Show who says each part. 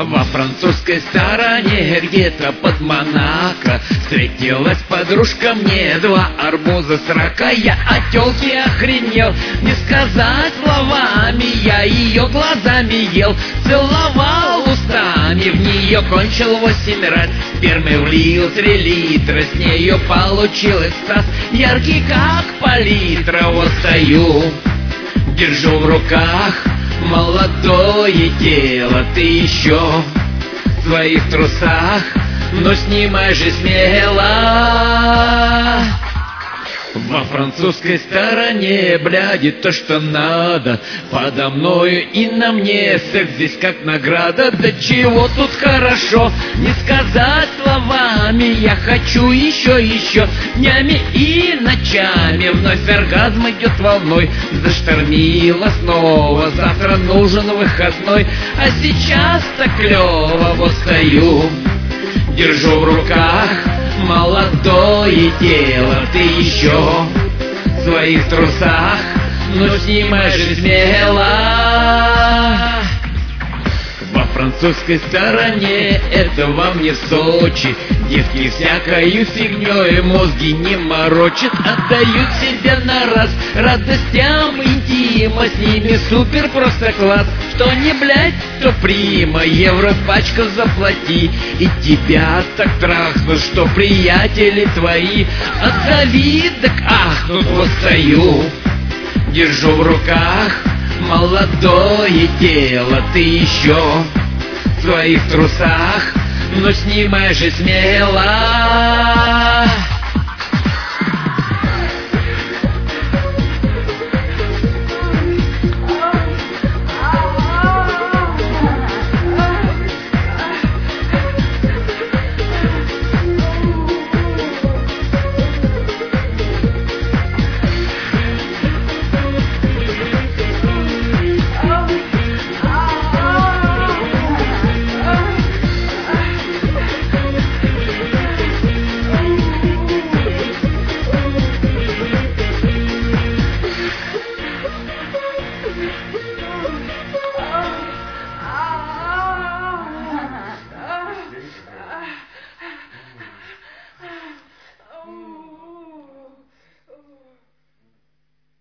Speaker 1: Во французской стороне, где-то под Монако, встретилась подружка мне, 2 арбуза с рака. Я от тёлки охренел, не сказать словами, я ее глазами ел, целовал устами, в нее кончил 8 раз, спермы влил 3 литра, с нею получил экстаз, яркий как палитра. Вот стою, держу в руках молодое тело, ты еще в своих трусах, но снимай же смело. Во французской стороне, бляди, то, что надо, подо мною и на мне, секс здесь как награда. Да чего тут хорошо, не сказать словами, я хочу еще, днями и ночами. Вновь оргазм идет волной, заштормило снова, завтра нужен выходной, а сейчас так клево. Вот стою, держу в руках молодое тело, ты еще в своих трусах, но снимай же смело. Во французской стороне, это вам не Сочи, девки всякою фигней мозги не морочат, отдают себе на раз радостям интима, с ними супер просто класс, что не блять, то прима, евро пачка заплати, и тебя так трахнут, что приятели твои от завидок ахнут. Вот стою, держу в руках молодое тело, ты еще в своих трусах, но снимай же смело.